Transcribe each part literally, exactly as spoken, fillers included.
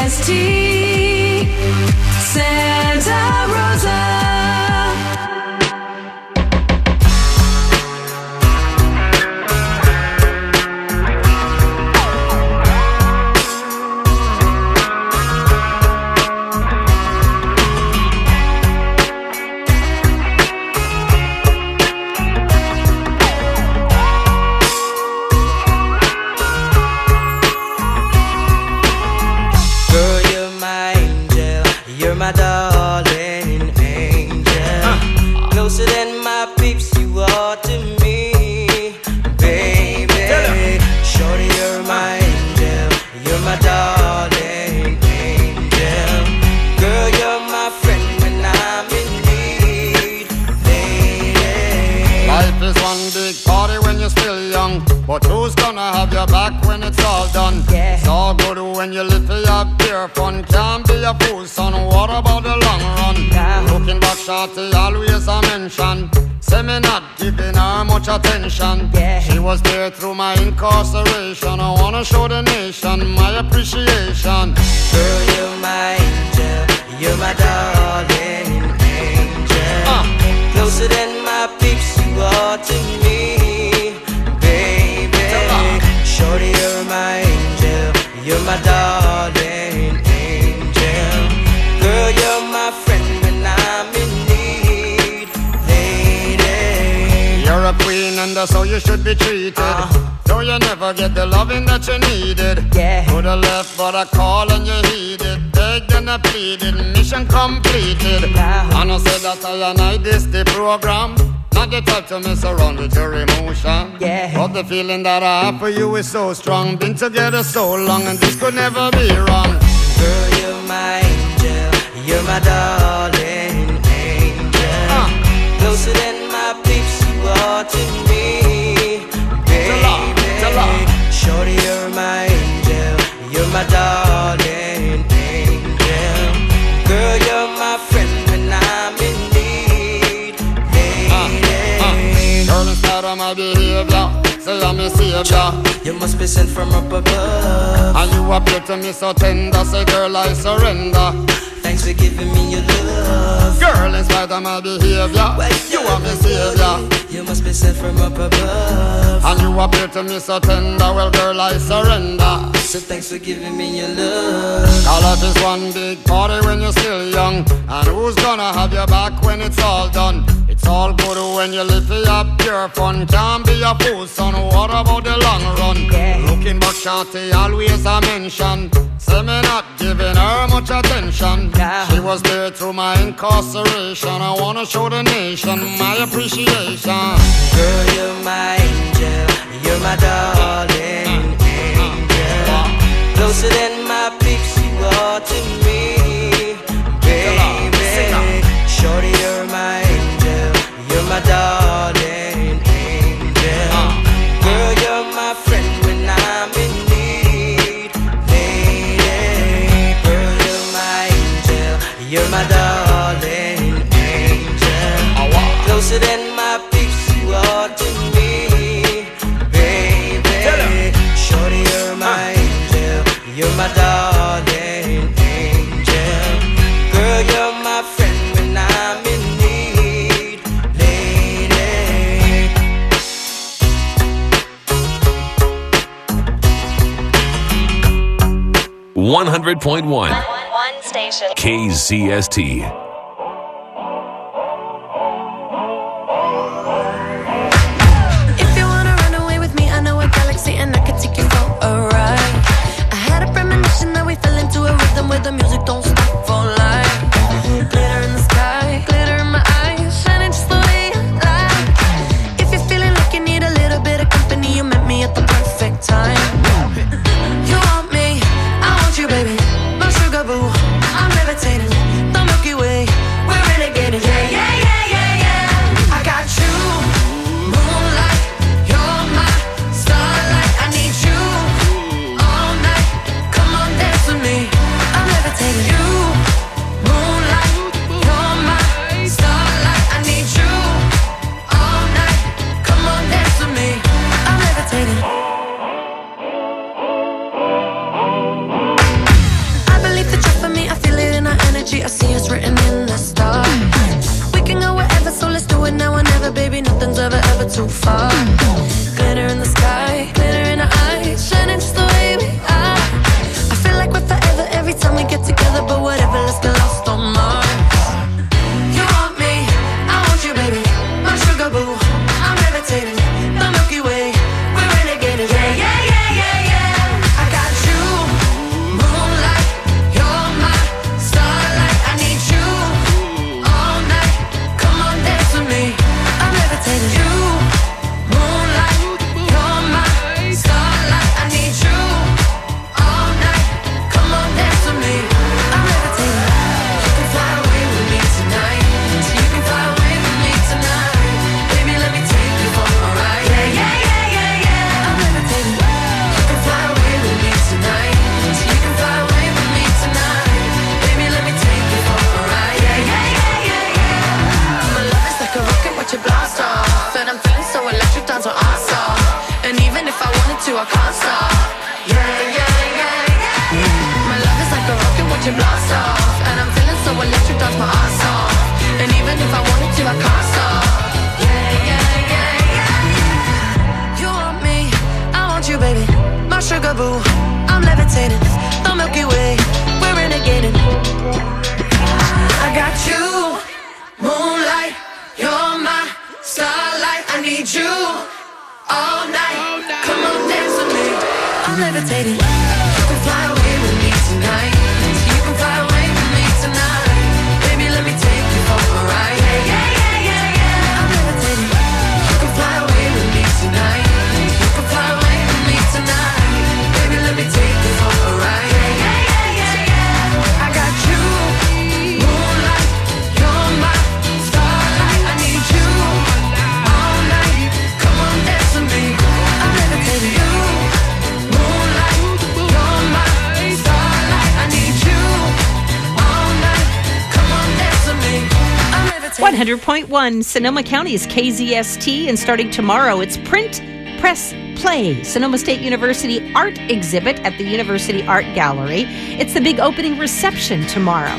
S T Santa Rosa. My darling angel, uh. closer than my peeps you are to me, baby. Shorty, you're my angel, you're my darling angel. Girl, you're my friend when I'm in need, lady. Life is one big party when you're still young, but who's gonna have your back when it's all done? Yeah. It's all good when you live for your pure fun. Can't be a fool, son. What about the long run? Nah. Looking back, shorty, always a mention. Say me not giving her much attention. Yeah. She was there through my incarceration. I wanna show the nation my appreciation. Girl, you're my angel, you're my darling angel. Uh. Closer than my peeps you are to me, baby. Shorty, you're my angel, you're my darling angel. Girl, you're my friend when I'm in need, lady. You're a queen and that's how you should be treated. uh. Though you never get the loving that you needed. Yeah. Could have left but I called and you heeded. Begged and I pleaded, mission completed. Wow. And I said that I and I this the program. Not the type to mess around with your emotion. Yeah. But the feeling that I have for you is so strong. Been together so long and this could never be wrong. Girl, you're my angel, you're my darling angel. uh. Closer than my peeps you are to me, baby. Shorty, you're my angel, you're my darling angel. Girl, you're my friend when I'm in need, lady. uh, uh. Girl, instead of my behavior, say I'm a savior. You must be sent from up above, and you appear to me so tender. Say girl, I surrender. Thanks for giving me your love. Girl, in spite of my behavior, well, you are my savior. You must be sent from up above, and you appear to me so tender. Well, girl, I surrender. So thanks for giving me your love. All life is one big party when you're still young. And who's gonna have your back when it's all done? It's all good when you live for your pure fun. Can't be a fool, son. What about the long run? Yeah. Looking back, shorty, always a mention. Say me not giving her much attention. Nah. She was there through my incarceration. I wanna show the nation my appreciation. Girl, you're my angel, you're my darling angel. Closer than my peeps you are to me, baby. Shorty, you're my angel, you're my darling angel. Girl, you're my friend when I'm in need, lady. Girl, you're my angel, you're my darling angel. Closer than my peeps you are to me, baby. Shorty, you're my angel, you're my darling angel. Girl, you're my friend when I'm in need, lady. one hundred point one One station. K Z S T. And I could take you for a ride. I had a premonition that we fell into a rhythm where the music don't stop for life. Glitter in the sky, glitter in my eyes, shining just the way I like. If you're feeling like you need a little bit of company, you met me at the perfect time. You want me, I want you, baby. My sugar boo, I'm levitating. The Milky Way, you blast off. And I'm feeling so electric, that's my ass off. And even if I wanted to, I can't stop. Yeah, yeah, yeah, yeah. You want me, I want you, baby. My sugar boo, I'm levitating. The Milky Way, we're renegading. I got you, moonlight, you're my starlight. I need you all night. Come on, dance with me. I'm levitating. You can fly away with me tonight. You can fly away with me tonight. Baby, let me take you for a ride. Yeah, yeah, yeah, yeah, yeah. I'm levitating. You can fly away with me tonight. You can fly away with me tonight. Baby, let me take you for a ride. Yeah, yeah, yeah, yeah, yeah. I got you, moonlight, you're my starlight. I need you all night. Come on, dance with me. I'm levitating. You, moonlight, you're my starlight. I need you all night. Come on, dance with me. I'm levitating. one hundred point one Sonoma County's K Z S T, and starting tomorrow, it's Print, Press, Play, Sonoma State University Art Exhibit at the University Art Gallery. It's the big opening reception tomorrow.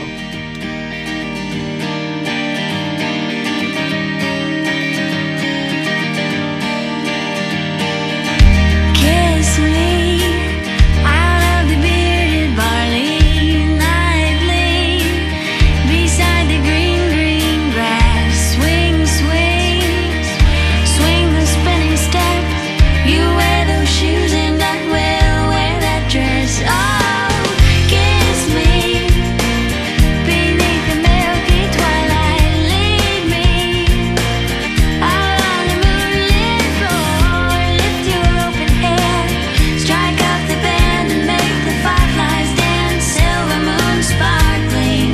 Kiss me out of the bearded barley nightly, beside the green, green grass. Swing, swing, swing the spinning step. You wear those shoes and I will wear that dress. Oh, kiss me beneath the milky twilight. Lead me out on the moonlit floor. Lift your open hair, strike up the band and make the fireflies dance. Silver moon sparkling.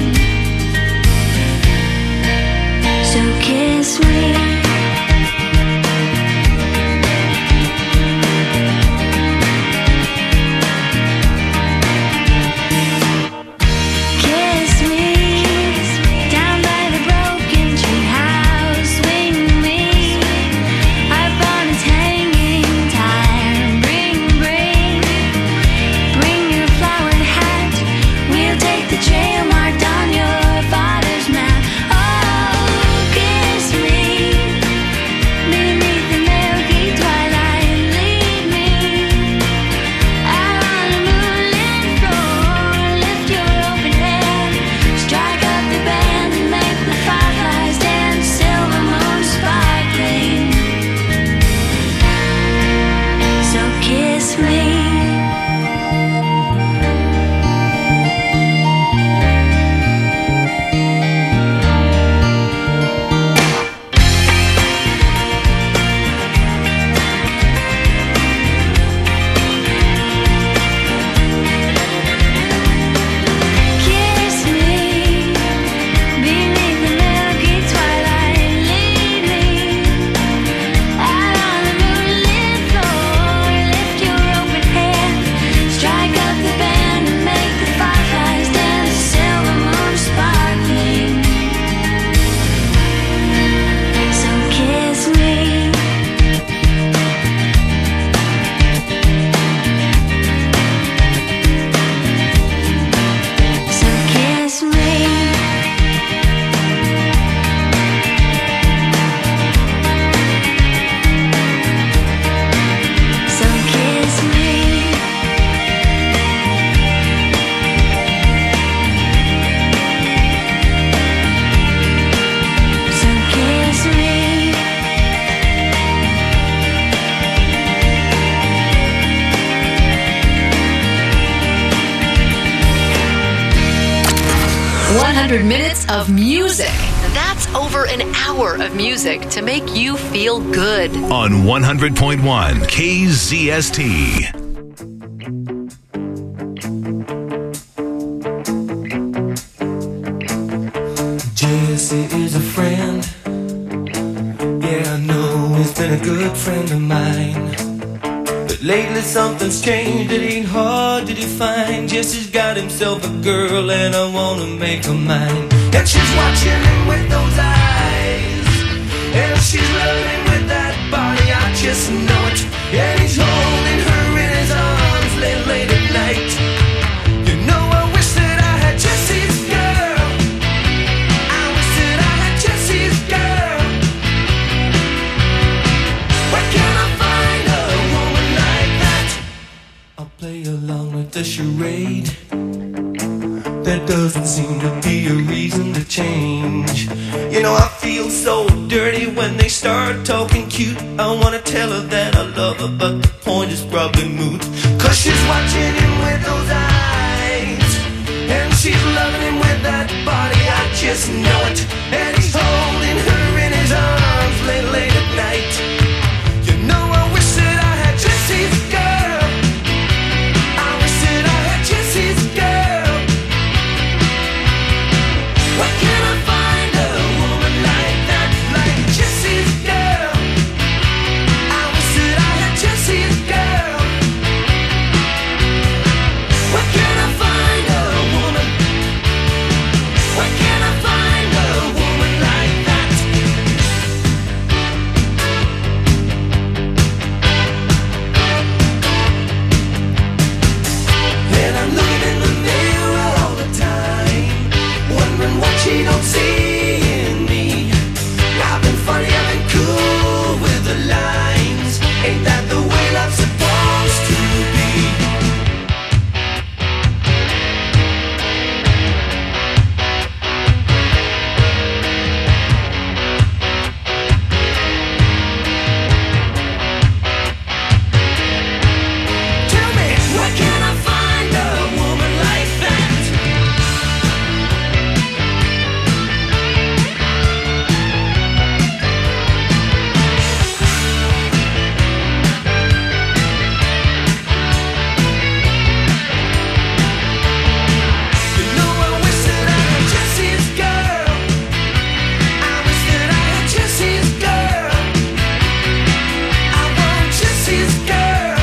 So kiss me. Kiss me down by the broken tree house. Swing me up on its hanging tire. Bring, bring, bring your flowered hat. We'll take the trail marked on your father's map. Oh, kiss me beneath the milky twilight. Lead me out on the moonlit floor. Lift your open hair, strike up the band and make the fireflies dance. Silver moon sparkling. So kiss me. Kiss me beneath the milky twilight. Lead me out on the moonlit floor. Lift your open hair, strike up the band and make the fireflies dance. Silver moon sparkling. So kiss me. So kiss me. So kiss me. So kiss me. one hundred minutes of music. That's over an hour of music to make you feel good. On one hundred point one K Z S T. Jesse is a friend. Yeah, I know he's been a good friend of mine. But lately something's changed, it ain't hard to define. Jesse's got himself a girl and I wanna make her mine. And she's watching him with those eyes, and she's loving with that body, I just know it. And he's holding her in his arms late, late at night. You know I wish that I had Jesse. masquerade. There doesn't seem to be a reason to change. You know, I feel so dirty when they start talking cute. I wanna tell her that I love her, but the point is probably moot. Cause she's watching him with those eyes, and she's loving him with that body, I just know it. And he's holding her in his arms late, late at night. You know, I wish that I had Jesse's girl. I wish that I had Jesse's girl. Why can't I find a woman like that, like Jesse's girl? I wish that I had Jesse's girl. Why can't I find a woman? Why can't I find a woman like that? And I'm looking in the mirror all the time, wondering what she don't see in me. I've been funny, I've been cool with the lines. Ain't that the way love's supposed to be? Tell me, why can't I find a woman like that? You know, I wish that I had Jesse's girl. I wish that I had Jesse's girl. I want Jesse's girl.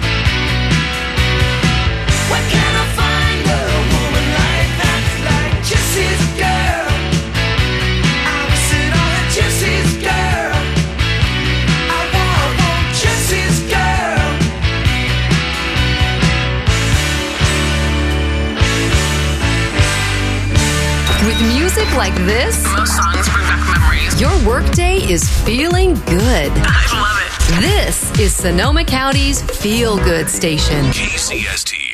Why can't I find a woman like that, like Jesse's girl? I wish that I had Jesse's girl. I want, want Jesse's girl. With music like this, Most songs bring back memories. your workday is feeling good. I love it. This is Sonoma County's Feel Good Station. K C S T.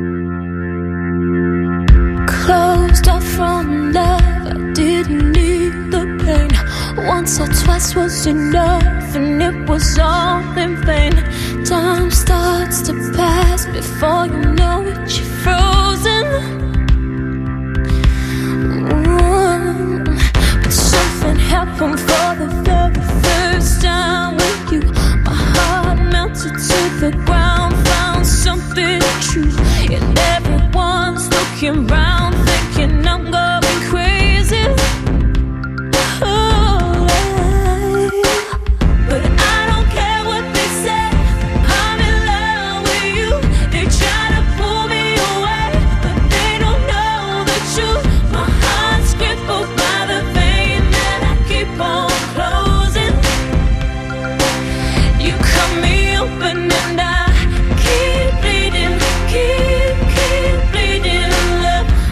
Closed off from love, I didn't need the pain. Once or twice was enough, and it was all in vain. Time starts to pass before you know it, you're frozen. Mm. But something happened for the very first time with you. My heart melted to the ground, found something true, and everyone's looking round, thinking I'm going crazy. Oh, but I don't care what they say. I'm in love with you. They try to pull me away, but they don't know the truth. My heart's crippled by the pain that I keep on closing. You cut me open and I keep bleeding, keep, keep bleeding. Love,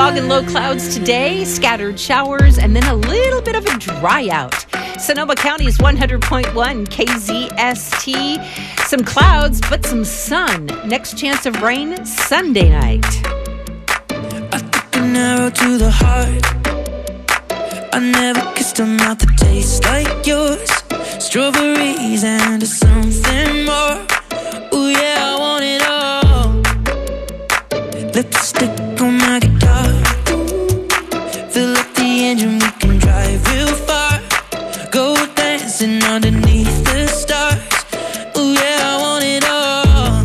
fog and low clouds today, scattered showers, and then a little bit of a dry out. Sonoma County's one hundred point one K Z S T. Some clouds, but some sun. Next chance of rain Sunday night. I took an arrow to the heart. I never kissed a mouth that tastes like yours. Strawberries and something more. Ooh yeah, I want it all. Lipstick on my guitar. Fill up the engine, we can drive real far. Go dancing underneath the stars. Ooh yeah, I want it all.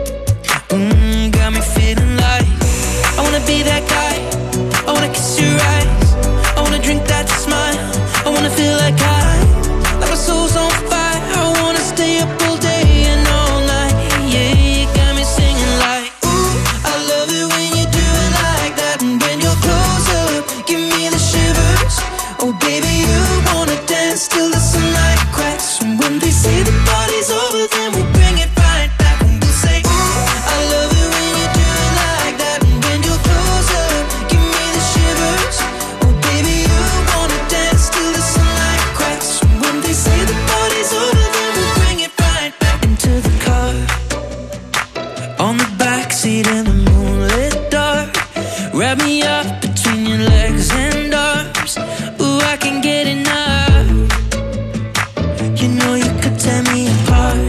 Mm, got me feeling like I wanna be that guy. I wanna kiss your eyes. I wanna drink that smile. I wanna feel like I, like my soul's on fire. I wanna stay up all day and all night. Yeah, you got me singing like, ooh, I love it when you do it like that. And when you're close up, give me the shivers. Oh baby, you wanna dance till the sunlight cracks. And when they say the party's over, then we bring it right back. And we'll say, ooh, I love it when you do it like that. And when you're close up, give me the shivers. Oh baby, you wanna dance till the sunlight cracks. And when they say the party's over, then we bring it right back. Into the car, on the backseat in the moonlit dark. Wrap me up between your legs and arms. Ooh, I can get enough. You know you could tear me apart.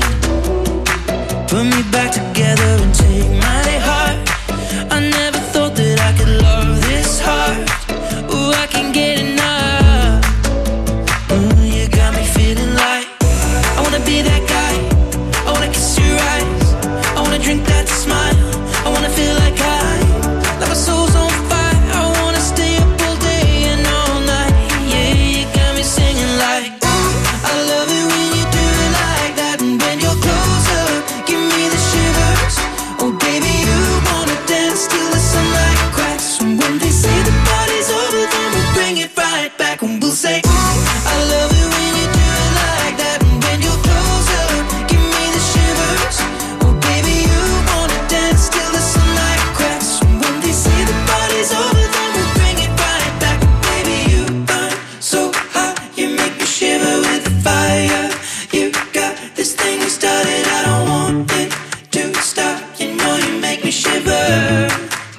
Put me back together and take my heart. I never thought that I could love this hard. Ooh, I can get enough. Ooh, you got me feeling like I wanna be that guy. I wanna kiss your eyes. I wanna drink that smile. I wanna feel like I, like my soul's on fire. I wanna stay up all day and all night. Yeah, you got me singing like, ooh, I love it when you do it like that. And when you're close up, give me the shivers. Oh baby, you wanna dance till the sunlight cracks. And when they say the party's over, then we'll bring it right back. And we'll say, ooh, I love it when you do it like that. And when you're close up, give me the shivers. Oh baby, you wanna dance till the sunlight cracks. And when they say the party's over, then we'll bring it right back. Baby, you burn so hot, you make me shiver with the fire. You got this thing you started, I don't want it to stop. You know you make me shiver.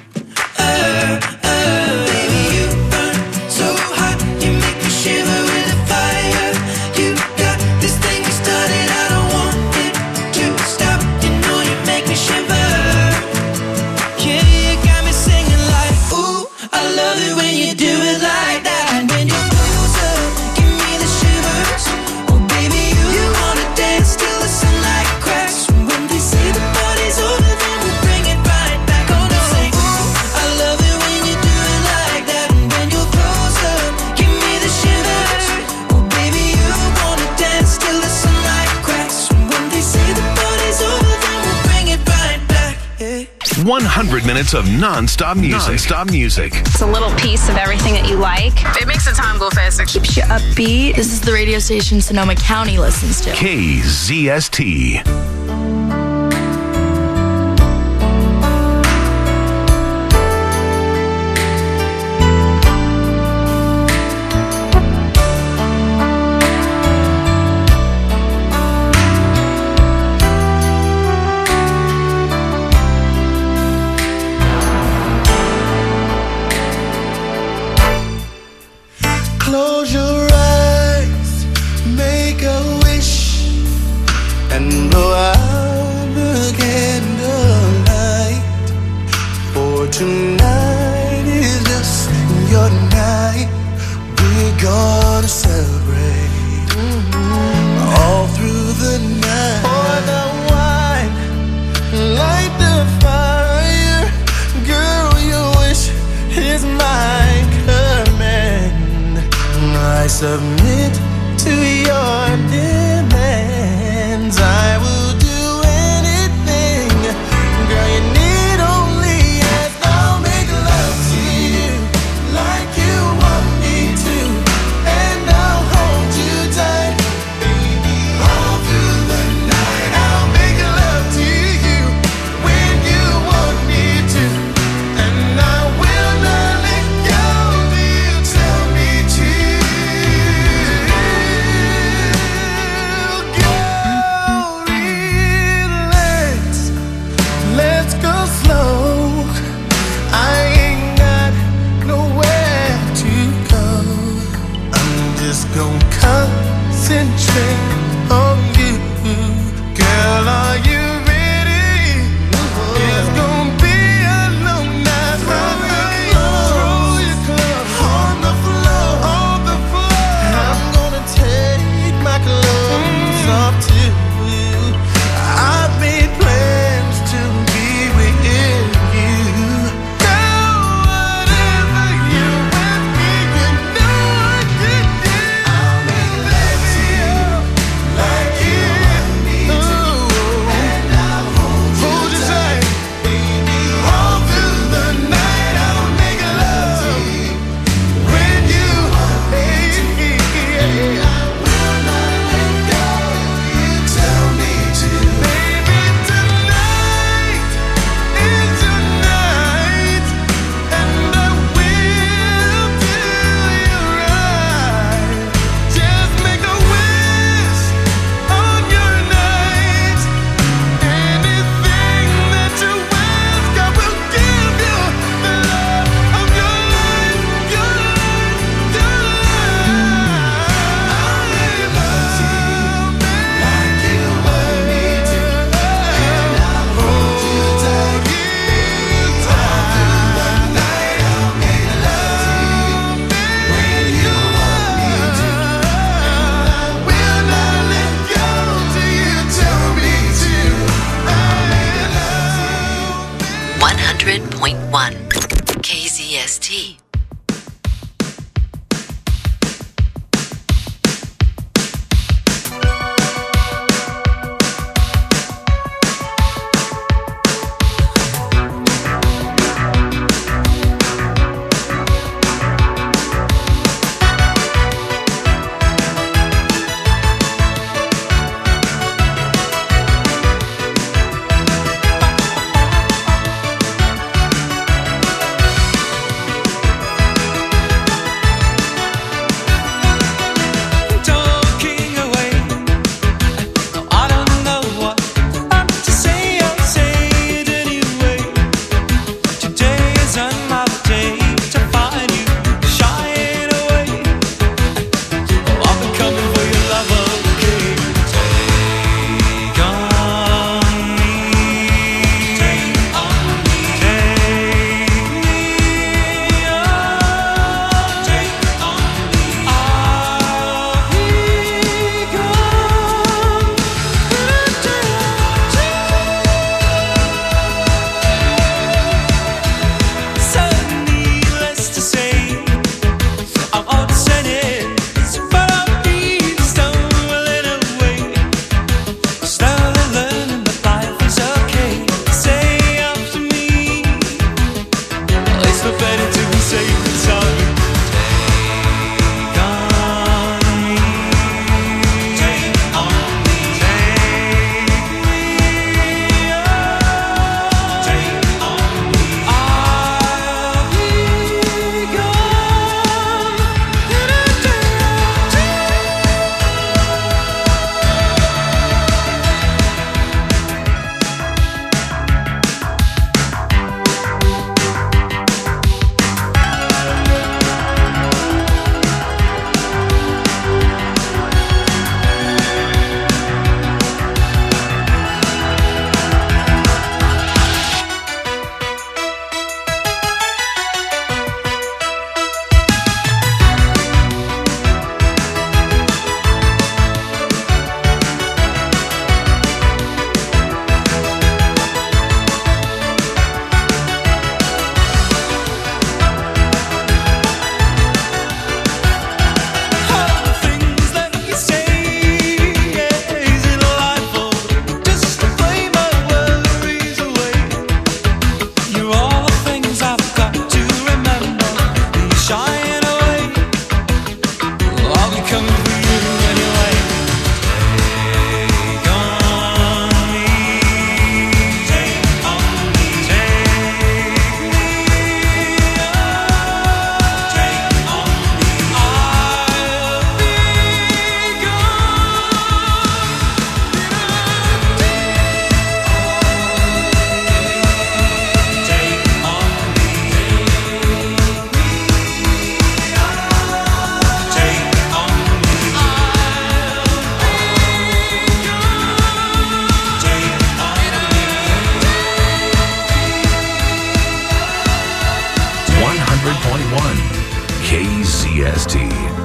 Uh, uh, baby, you burn so hot, you make me shiver with the fire. You got this thing you started, I don't want it to stop. You know you make me shiver. Yeah, you got me singing like, ooh, I love it when you do it like that. And when you're close up, give me the shivers. Oh baby, you, you wanna dance till the sunlight cracks. And when they say the party's over, then we'll bring it right back. Oh no, say, ooh, I love it when you do it like that. And when you're close up, give me the shivers. Oh baby, you wanna dance till the sunlight cracks. And when they say the party's over, then we'll bring it right back. Yeah. one hundred minutes of non-stop music. Non-stop music. It's a little piece of everything that you like. It makes the time go faster. Keeps you upbeat. This is the radio station Sonoma County listens to. K Z S T. Close your eyes, make a wish, and blow out the candlelight. For tonight is just your night. We're gonna celebrate all through the night. Pour the wine, light the fire. Girl, your wish is my command. I submit to your demands. I will do anything. Girl, you need only ask. I'll make love to you like you want me to, and I'll hold you tight, baby, all through the night. I'll make love to you when you want me to, and I will not let concentrate on you. Girl, are you ready? It's gonna be a long night. Throw your clothes on the floor, on the floor. I'm gonna take my clothes off too. I've made plans to be with you. Girl, whatever you want me, you know I could do. I'll make love to you like you want me to, and I'll hold you tight, baby, all through the night. I'll make love to you when you want me to. I will not let go. You tell me to, baby. Tonight is your night, and I will do you right. Just make a wish on your night. Anything that you ask, I will give you the love of your life, your life, your life. I'll make love to you like you want me to, and I'll hold you tight, all through the night. I'll make love to you when you want me to, and I will not let go till you tell me to. I'll make love. one hundred point one K Z S T. Girl, Z S T.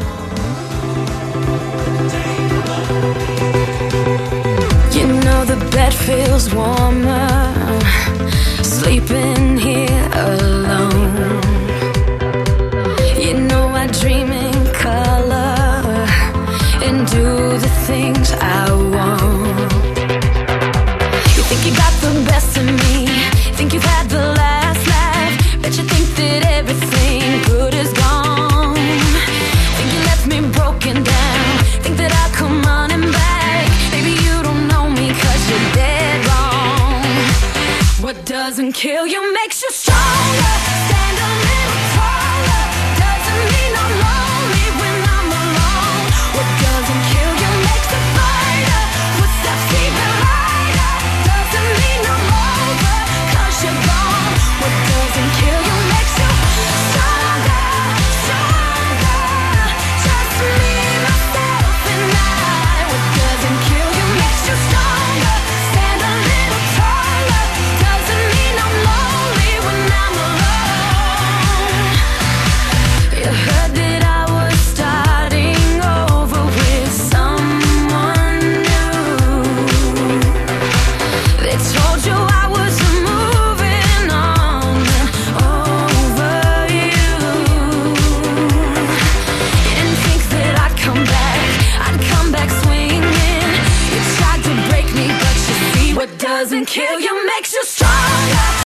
You know the bed feels warmer, sleeping here alone. You know I dream in color and do the things I want. You think you got the best of me, think you've had the last laugh, bet you think that everything good is gone. Think you left me broken down, think that I'll come running back. Baby, you don't know me 'cause you're dead wrong. What doesn't kill you makes you stronger. Stand a little taller, doesn't mean I'm wrong.